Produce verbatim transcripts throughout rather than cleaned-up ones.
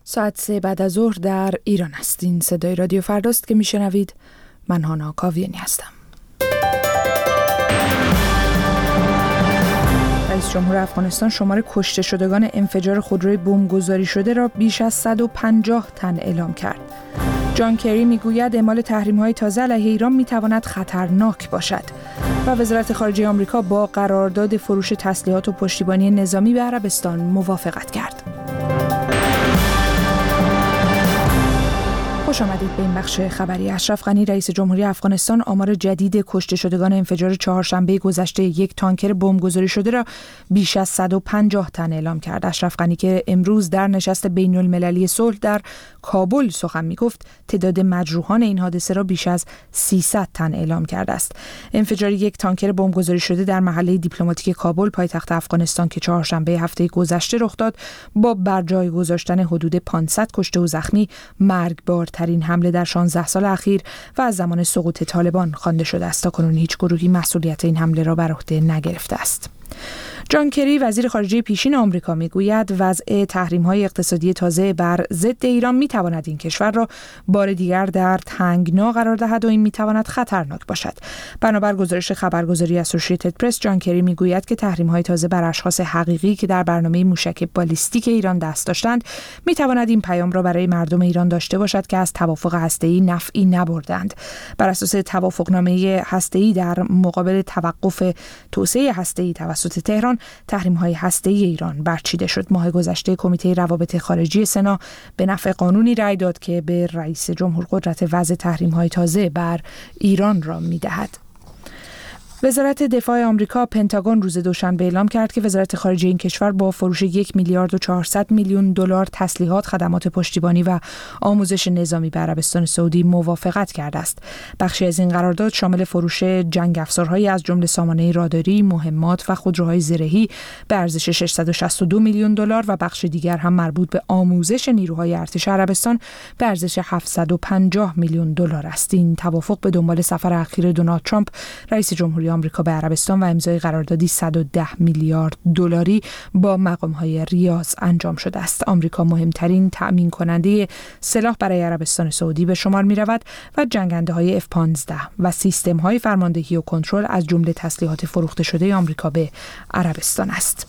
ساعت سه بعد از ظهر در ایران است. این صدای رادیو فرداست که میشنوید. من هانا کاویانی هستم. رئیس جمهور افغانستان شمار کشته شدگان انفجار خودروی بمبگذاری شده را بیش از صد و پنجاه تن اعلام کرد. جان کری میگوید اعمال تحریم‌های تازه علیه ایران میتواند خطرناک باشد و وزارت خارجه آمریکا با قرارداد فروش تسلیحات و پشتیبانی نظامی به عربستان موافقت کرد. خوش آمدید به این بخش خبری. اشرف غنی رئیس جمهوری افغانستان آمار جدید کشته شدگان انفجار چهارشنبه گذشته یک تانکر بمبگذاری شده را بیش از صد و پنجاه تن اعلام کرد. اشرف غنی که امروز در نشست بین المللی صلح در کابل سخن می‌گفت، تعداد مجروحان این حادثه را بیش از سیصد تن اعلام کرده است. انفجار یک تانکر بمبگذاری شده در محله دیپلماتیک کابل پایتخت افغانستان که چهارشنبه هفته گذشته رخ داد، با برجای گذاشتن حدود پانصد کشته و زخمی مرگبار ترین حمله در شانزده سال اخیر و از زمان سقوط طالبان خوانده شده است. تاکنون هیچ گروهی مسئولیت این حمله را بر عهده نگرفته است. جان کری وزیر خارجه پیشین آمریکا میگوید وضع تحریم‌های اقتصادی تازه بر ضد ایران میتواند این کشور را بار دیگر در تنگنا قرار دهد و این میتواند خطرناک باشد. بنابر گزارش خبرگزاری اسوسییتد پرس، جان کری میگوید که تحریم‌های تازه بر اشخاص حقیقی که در برنامه موشک بالیستیک ایران دست داشتند میتواند این پیام را برای مردم ایران داشته باشد که از توافق هسته‌ای نفعی نبردند. بر اساس توافقنامه هسته‌ای در مقابل توقف توسعه هسته‌ای توسط تهران، تحریم‌های هسته‌ای ایران برچیده شد. ماه گذشته کمیته روابط خارجی سنا به نفع قانونی رأی داد که به رئیس جمهور قدرت وضع تحریم‌های تازه بر ایران را می‌دهد. وزارت دفاع آمریکا پنتاگون روز دوشنبه اعلام کرد که وزارت خارجه این کشور با فروش یک میلیارد و چهارصد میلیون دلار تسلیحات، خدمات پشتیبانی و آموزش نظامی به عربستان سعودی موافقت کرده است. بخشی از این قرارداد شامل فروش جنگ افزارهایی از جمله سامانه راداری، مهمات و خودروهای زرهی به ارزش ششصد و شصت و دو میلیون دلار و بخش دیگر هم مربوط به آموزش نیروهای ارتش عربستان به ارزش هفتصد و پنجاه میلیون دلار است. این توافق به دنبال سفر اخیر دونالد ترامپ رئیس جمهوری آمریکا به عربستان و امضای قراردادی صد و ده میلیارد دلاری با مقام‌های ریاض انجام شده است. آمریکا مهمترین تأمین کننده سلاح برای عربستان سعودی به شمار می‌رود و جنگنده‌های اف پانزده و سیستم‌های فرماندهی و کنترل از جمله تسلیحات فروخته شده آمریکا به عربستان است.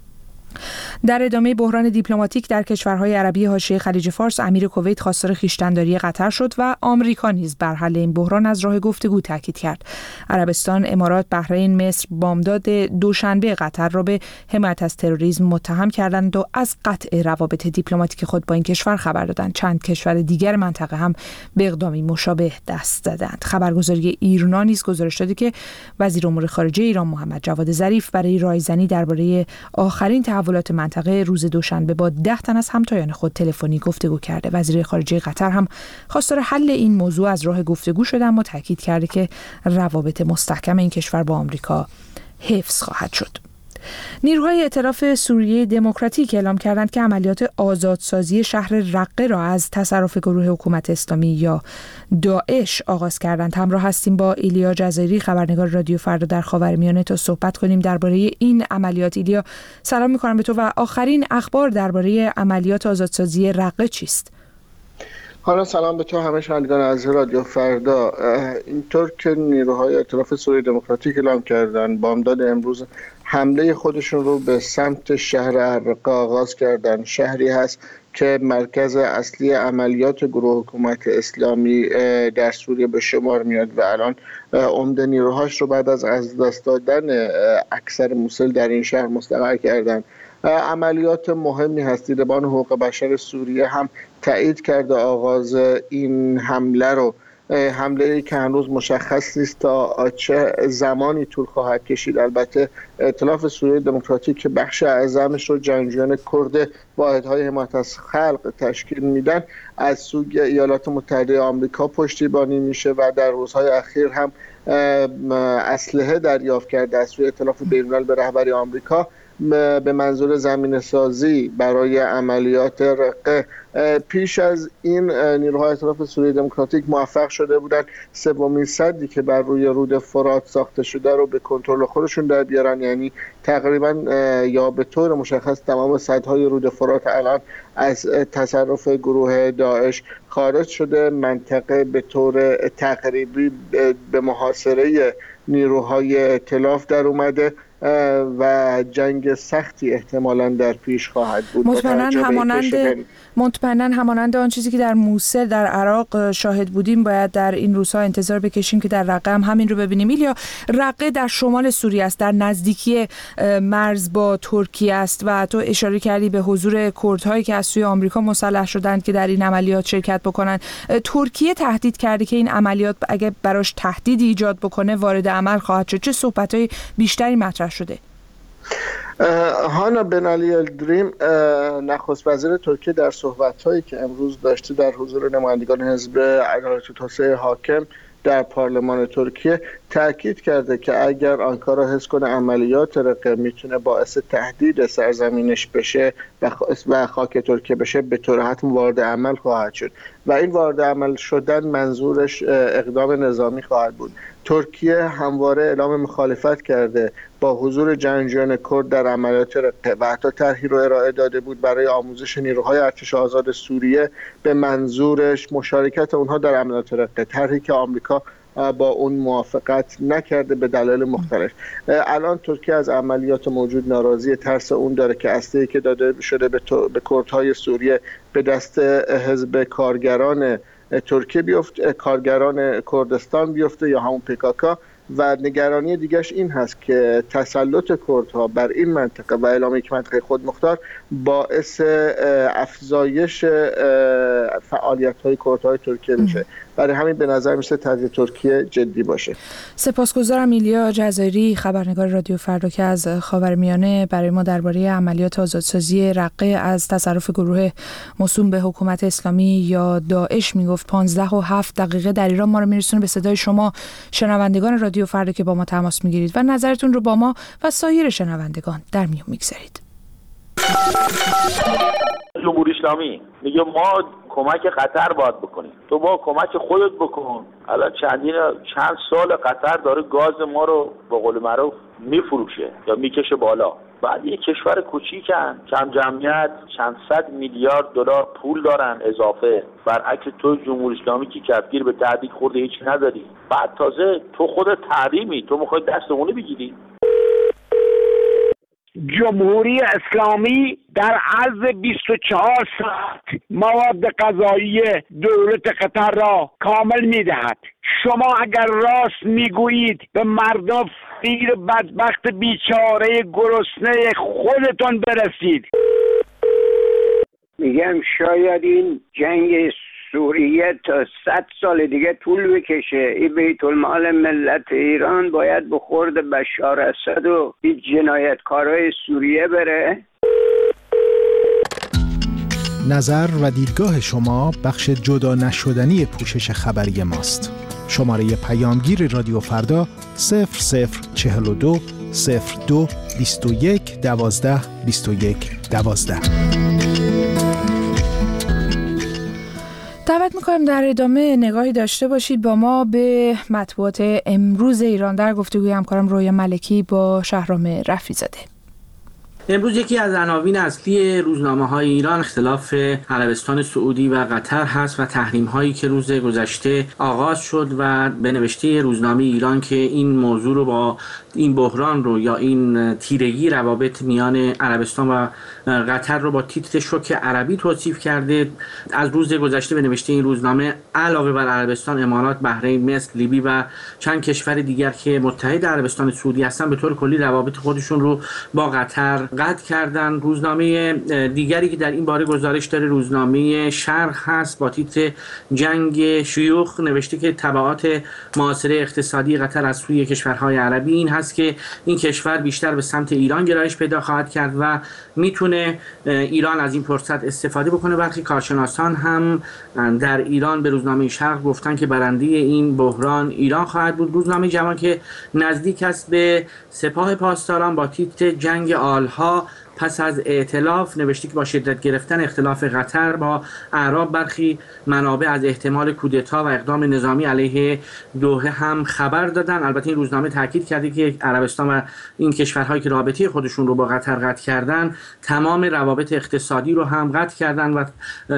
در ادامه بحران دیپلماتیک در کشورهای عربی حاشیه خلیج فارس، امیر کویت خواستار خویشتن‌داری قطر شد و آمریکا نیز بر حل این بحران از راه گفتگو تاکید کرد. عربستان، امارات، بحرین، مصر بامداد دوشنبه قطر را به حمایت از تروریسم متهم کردند و از قطع روابط دیپلماتیک خود با این کشور خبر دادند. چند کشور دیگر منطقه هم به اقدامی مشابه دست زدند. خبرگزاری ایرنا نیز گزارش داده که وزیر امور خارجه ایران محمد جواد ظریف برای رایزنی درباره آخرین تحولات منطقه روز دوشنبه با ده تن از همتایان خود تلفنی گفتگو کرده. وزیر خارجه قطر هم خواستار حل این موضوع از راه گفتگو شده، اما تاکید کرده که روابط مستحکم این کشور با آمریکا حفظ خواهد شد. نیروهای ائتلاف سوریه دموکراتیک اعلام کردند که عملیات آزادسازی شهر رقه را از تصرف گروه حکومت اسلامی یا داعش آغاز کردند. همراه هستیم با ایلیا جزایری، خبرنگار رادیو فردا در خاورمیانه، تا صحبت کنیم درباره این عملیات. ایلیا، سلام می‌کنم به تو و آخرین اخبار درباره عملیات آزادسازی رقه چیست؟ حالا سلام به تو همه شنوندگان از رادیو فردا. اینطور که نیروهای ائتلاف سوریه دموکراتیک اعلام کردن، بامداد امروز حمله خودشون رو به سمت شهر الرقه آغاز کردن. شهری هست که مرکز اصلی عملیات گروه حکومت اسلامی در سوریه به شمار میاد و الان عمده نیروهاش رو بعد از از دست دادن اکثر موسل در این شهر مستقر کردن. عملیات مهمی هست. دیدبان حقوق بشر سوریه هم تایید کرده آغاز این حمله رو، حمله‌ای که هنوز مشخص نیست تا چه زمانی طول خواهد کشید. البته ائتلاف سوریه دموکراتیک که بخش اعظمش رو جنگجویان کرد واحدهای حمایت از خلق تشکیل میدن، از سوی ایالات متحده آمریکا پشتیبانی میشه و در روزهای اخیر هم اسلحه دریافت کرده از سوی ائتلاف بین‌الملل به رهبری آمریکا به منظور زمینه‌سازی برای عملیات رقه. پیش از این نیروهای ائتلاف سوریه دموکراتیک موفق شده بودند سومین سدی که بر روی رود فرات ساخته شده رو به کنترل خودشون در بیارن، یعنی تقریبا یا به طور مشخص تمام سدهای رود فرات الان از تصرف گروه داعش خارج شده. منطقه به طور تقریبی به محاصره نیروهای ائتلاف در اومده و جنگ سختی احتمالاً در پیش خواهد بود. مطمئناً همانند مطمئناً همانند آن چیزی که در موصل در عراق شاهد بودیم باید در این روزها انتظار بکشیم که در رقه هم همین رو ببینیم. ایلیا، رقه در شمال سوریه است، در نزدیکی مرز با ترکیه است و تو اشاره کردی به حضور کردهایی که از سوی آمریکا مسلح شدند که در این عملیات شرکت بکنند. ترکیه تهدید کرده که این عملیات اگه براش تهدیدی ایجاد بکنه وارد عمل خواهد شد. چه صحبت‌های بیشتری مطرح شده؟ هانا بن علی الدریم، نخست وزیر ترکیه، در صحبت‌هایی که امروز داشته در حضور نمایندگان حزب عدالت و توسعه حاکم در پارلمان ترکیه تاکید کرده که اگر آنکارا حس کنه عملیات رقه میتونه باعث تهدید سرزمینش بشه و خاک ترکیه بشه، به طور حتم وارد عمل خواهد شد و این وارد عمل شدن منظورش اقدام نظامی خواهد بود. ترکیه همواره اعلام مخالفت کرده با حضور جنگجویان کرد در عملیات رقه و حتی طرحی رو ارائه داده بود برای آموزش نیروهای ارتش آزاد سوریه به منظورش مشارکت اونها در عملیات رقه، طرحی که آمریکا با اون موافقت نکرده به دلایل مختلف. الان ترکیه از عملیات موجود ناراضی، ترس اون داره که اسلحه‌ای که داده شده به, به کردهای سوریه به دست حزب کارگران ترکیه بیفته، کارگران کردستان بیفته یا همون پیکاکا، و نگرانی دیگرش این هست که تسلط کردها بر این منطقه و اعلام یک منطقه خودمختار باعث افزایش فعالیت‌های کردهای ترکیه بشه. برای همین به نظر میسه تهدید ترکیه جدی باشه. سپاسگزارم ایلیا جزایری، خبرنگار رادیو فردا، که از خاورمیانه برای ما درباره عملیات آزادسازی رقه از تصرف گروه موسوم به حکومت اسلامی یا داعش میگفت. پانزده و هفت دقیقه در ایران ما رو میرسونه به صدای شما شنوندگان رادیو فردا که با ما تماس میگیرید و نظرتون رو با ما و سایر شنوندگان در میون میگذارید. جمهوری اسلامی میگه ما کمک قطر باید بکنیم، تو با کمک خودت بکن. الان چندین چند سال قطر داره گاز ما رو به قول معروف میفروشه یا میکشه بالا. بعد یه کشور کوچیکن، کم جمعیت، چند صد میلیارد دلار پول دارن اضافه، برعکس تو جمهوری اسلامی که کفگیر به تهدید خورده هیچی نداری. بعد تازه تو خودت تحریمی، تو میخوای دست اونو بگیری. جمهوری اسلامی در عرض بیست و چهار ساعت مواد غذایی دولت قطر را کامل میدهد. شما اگر راست میگویید به مردم فقیر بدبخت بیچاره گرسنه خودتون برسید. میگم شاید این جنگ سوریه تا صد سال دیگه طول بکشه. این بیت المال ملت ایران باید به خورد بشار اسد و این جنایتکارای سوریه بره. نظر و دیدگاه شما بخش جدا نشدنی پوشش خبری ماست. شماره پیامگیر رادیو فردا صفر صفر چهل و دو صفر دو بیست و یک دوازده بیست و یک دوازده. دعوت میکنم در ادامه نگاهی داشته باشید با ما به مطبوعات امروز ایران در گفتگوی همکارم رویا ملکی با شهرام رفیع‌زاده. امروز یکی از عناوین اصلی روزنامه‌های ایران اختلاف عربستان سعودی و قطر هست و تحریم‌هایی که روز گذشته آغاز شد و به نوشته روزنامه ایران که این موضوع رو با این بحران رو یا این تیرگی روابط میان عربستان و قطر رو با تیتر شوک عربی توصیف کرده. از روز گذشته به نوشته این روزنامه علاوه بر عربستان، امارات، بحرین، مصر، لیبی و چند کشور دیگر که متحد عربستان سعودی هستن به طور کلی روابط خودشون رو با قطر قطع کردن. روزنامه دیگری که در این باره گزارش داره روزنامه شرق هست با تیتر جنگ شیوخ، نوشته که تبعات معاصره اقتصادی قطر از سوی کشورهای عربی این هست که این کشور بیشتر به سمت ایران گرایش پیدا خواهد کرد و میتونه ایران از این فرصت استفاده بکنه. برخی کارشناسان هم در ایران به روزنامه شرق گفتن که برنده این بحران ایران خواهد بود. روزنامه جوان که نزدیک است به سپاه پاسداران با تیتر جنگ آلها سالها پس از ائتلاف نوشته که با شدت گرفتن اختلاف قطر با اعراب برخی منابع از احتمال کودتا و اقدام نظامی علیه دوحه هم خبر دادن. البته این روزنامه تاکید کرده که عربستان و این کشورهایی که رابطه خودشون رو با قطر قطع کردن تمام روابط اقتصادی رو هم قطع کردن و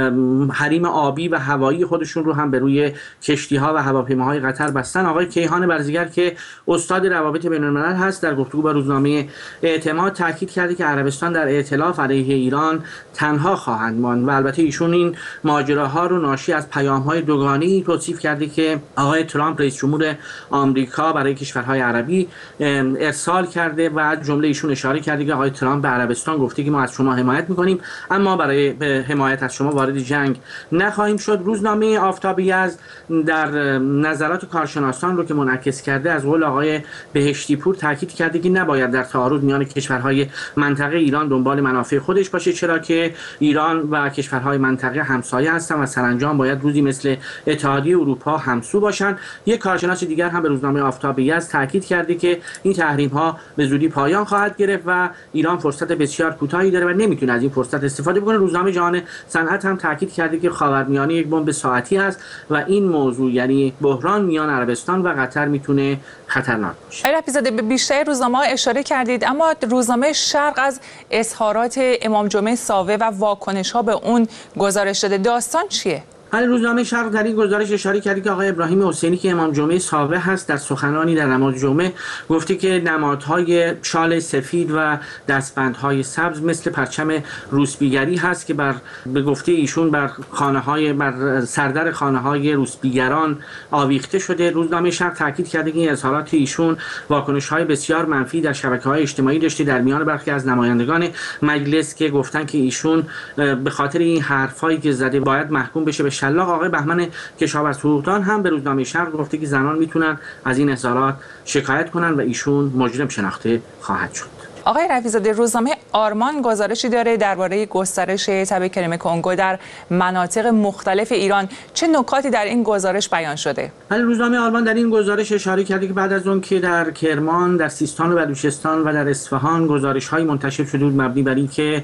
حریم آبی و هوایی خودشون رو هم به روی کشتی‌ها و هواپیماهای قطر بستن. آقای کیهان برزگر که استاد روابط بین‌الملل هست در گفتگو با روزنامه اعتماد تاکید کرده که عربستان در ائتلاف علیه ایران تنها خواهند ماند و البته ایشون این ماجراها رو ناشی از پیام‌های دوگانه‌ای توصیف کرده که آقای ترامپ رئیس جمهور آمریکا برای کشورهای عربی ارسال کرده و از جمله ایشون اشاره کرده که آقای ترامپ به عربستان گفته که ما از شما حمایت می‌کنیم اما برای حمایت از شما وارد جنگ نخواهیم شد. روزنامه آفتاب یزد در نظرات کارشناسان رو که منعکس کرده از قول آقای بهشتی پور تاکید کرده که نباید در تعارض میان کشورهای منطقه ایران دنبال منافع خودش باشه، چرا که ایران و کشورهای منطقه همسایه هستند و سرانجام باید روزی مثل اتحادیه اروپا همسو باشند. یک کارشناس دیگر هم به روزنامه آفتاب یزد تاکید کرده که این تحریم‌ها به زودی پایان خواهد گرفت و ایران فرصت بسیار کوتاهی داره و نمیتونه از این فرصت استفاده بکنه. روزنامه جهان صنعت هم تاکید کرده که خاورمیانه یک بمب ساعتی است و این موضوع یعنی بحران میان عربستان و قطر میتونه خطرناک باشه. آقای رفیع‌زاده به بیشتر روزنامه‌ها اشاره کردید اما روزنامه شرق از اظهارات امام جمعه ساوه و واکنش‌ها به اون گزارش داده. داستان چیه؟ حالا روزنامه شرق در این گزارش اشاره کرده که آقای ابراهیم حسینی که امام جمعه ساوه هست در سخنرانی در نماز جمعه گفته که نمادهای شال سفید و دستبندهای سبز مثل پرچم روسبیگری هست که بر به گفته ایشون بر خانه‌های بر سردر خانه‌های روسبیگران آویخته شده. روزنامه شرق تاکید کرده که این اظهارات ایشون واکنش‌های بسیار منفی در شبکه‌های اجتماعی داشته در میان برخی از نمایندگان مجلس که گفتن که ایشون به خاطر این حرفایی که زده باید محکوم بشه به شلاق. آقای بهمن کشاورز حقوقدان هم به روزنامه شرق گفته که زنان میتونن از این اظهارات شکایت کنن و ایشون مجرم شناخته خواهد شد. آقای رفیع‌زاده روزنامه آرمان گزارشی داره درباره گسترش تب کرم کنگو در مناطق مختلف ایران. چه نکاتی در این گزارش بیان شده؟ ولی روزنامه آرمان در این گزارش اشاره کرده که بعد از اون که در کرمان، در سیستان و بلوچستان و در اصفهان گزارش‌های منتشر شده بود مبنی بر اینکه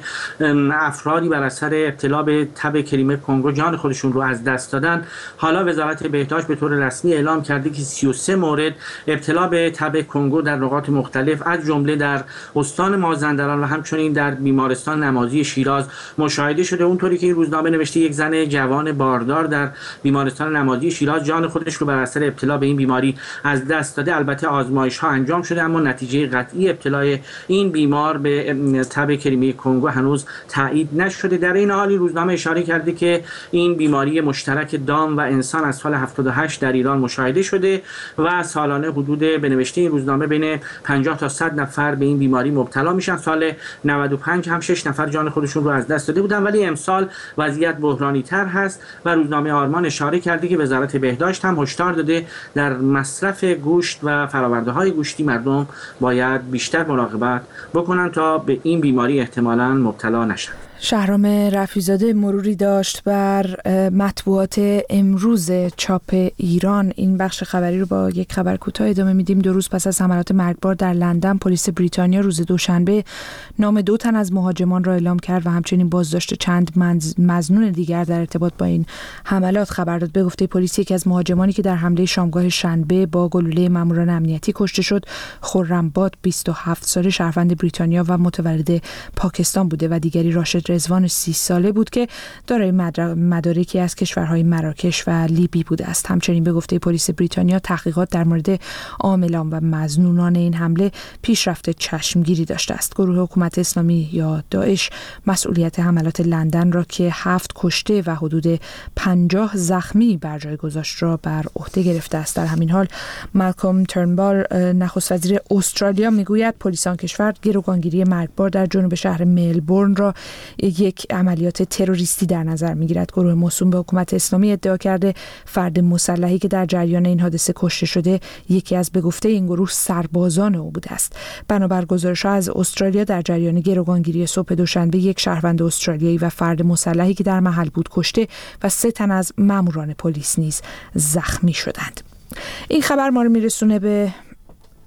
افرادی بر اثر ابتلا به تب کرم کنگو جان خودشون رو از دست دادن، حالا وزارت بهداشت به طور رسمی اعلام کرده که سی و سه مورد ابتلا به تب کنگو در نقاط مختلف از جمله در استان مازندران و همچنین در بیمارستان نمازی شیراز مشاهده شده. اونطوری که این روزنامه نوشته یک زن جوان باردار در بیمارستان نمازی شیراز جان خودش رو بر اثر ابتلا به این بیماری از دست داده. البته آزمایش ها انجام شده اما نتیجه قطعی ابتلای این بیمار به تب کریمی کنگو هنوز تایید نشده. در این حال روزنامه اشاره کرده که این بیماری مشترک دام و انسان از سال هفتاد و هشت در ایران مشاهده شده و سالانه حدود به نوشته این روزنامه بین پنجاه تا صد نفر به این بیماری مبتلا میشن. سال نود و پنج هم شش نفر جان خودشون رو از دست داده بودن ولی امسال وضعیت بحرانی تر هست و روزنامه آرمان اشاره کرده که وزارت بهداشت هم هشدار داده در مصرف گوشت و فرآورده های گوشتی مردم باید بیشتر مراقبت بکنن تا به این بیماری احتمالاً مبتلا نشن. شهرام رفیع‌زاده مروری داشت بر مطبوعات امروز چاپ ایران. این بخش خبری رو با یک خبر کوتاه ادامه میدیم. دو روز پس از حملات مرگبار در لندن، پلیس بریتانیا روز دوشنبه نام دو تن از مهاجمان را اعلام کرد و همچنین بازداشت چند مظنون دیگر در ارتباط با این حملات خبر داد. به گفته پلیس یکی از مهاجمانی که در حمله شامگاه شنبه با گلوله ماموران امنیتی کشته شد، خرم‌باد بیست و هفت ساله شهروند بریتانیا و متولد پاکستان بوده و دیگری راشد رضوان سی ساله بود که دارای مدارکی از کشورهای مراکش و لیبی بوده است. همچنین به گفته پلیس بریتانیا تحقیقات در مورد عاملان و مظنونان این حمله پیشرفت چشمگیری داشته است. گروه حکومت اسلامی یا داعش مسئولیت حملات لندن را که هفت کشته و حدود پنجاه زخمی بر جای گذاشت را بر عهده گرفته است. در همین حال مالکوم ترنبال نخست وزیر استرالیا میگوید پلیس آن کشور گروگانگیری مرگبار در جنوب شهر ملبورن را یک عملیات تروریستی در نظر میگیرد. گروه موسوم به حکومت اسلامی ادعا کرده فرد مسلحی که در جریان این حادثه کشته شده یکی از به گفته این گروه سربازان او بوده است. بنابر گزارش‌ها از استرالیا در جریان گروگانگیری صبح دوشنبه یک شهروند استرالیایی و فرد مسلحی که در محل بود کشته و سه تن از ماموران پلیس نیز زخمی شدند. این خبر ما رو میرسونه به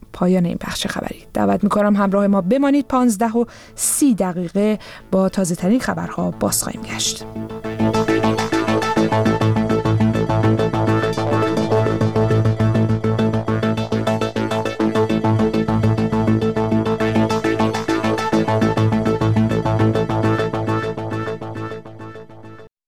پایان این بخش خبری. دعوت میکنم همراه ما بمانید. پانزده و سی دقیقه با تازه ترین خبرها باز خواهیم گشت.